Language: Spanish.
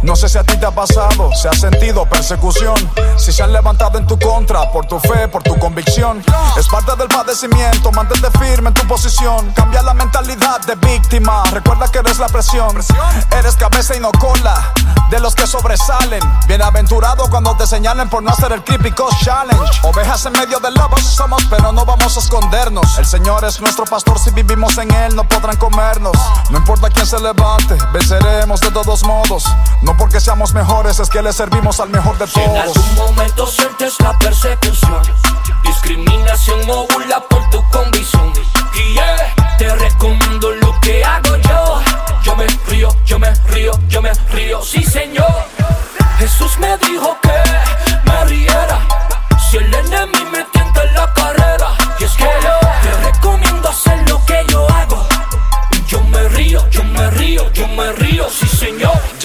No sé si a ti te ha pasado, si has sentido persecución, si se han levantado en tu contra por tu fe, por tu convicción. Es parte del padecimiento, mantente firme en tu posición. Cambia la mentalidad de víctima, recuerda que eres la presión. Eres cabeza y no cola, de los que sobresalen. Bienaventurado cuando te señalen por no hacer el Creepy Coast Challenge. Ovejas en medio del lobo somos, pero no vamos a escondernos. El Señor es nuestro pastor, si vivimos en Él no podrán comernos. No importa quién se levante, venceremos de todos modos. No porque seamos mejores, es que le servimos al mejor de todos. Si en algún momento sientes la persecución, discriminación o burla por tu convicción, te recomiendo lo que hago yo. Yo me río, yo me río, yo me río, sí señor. Jesús me dijo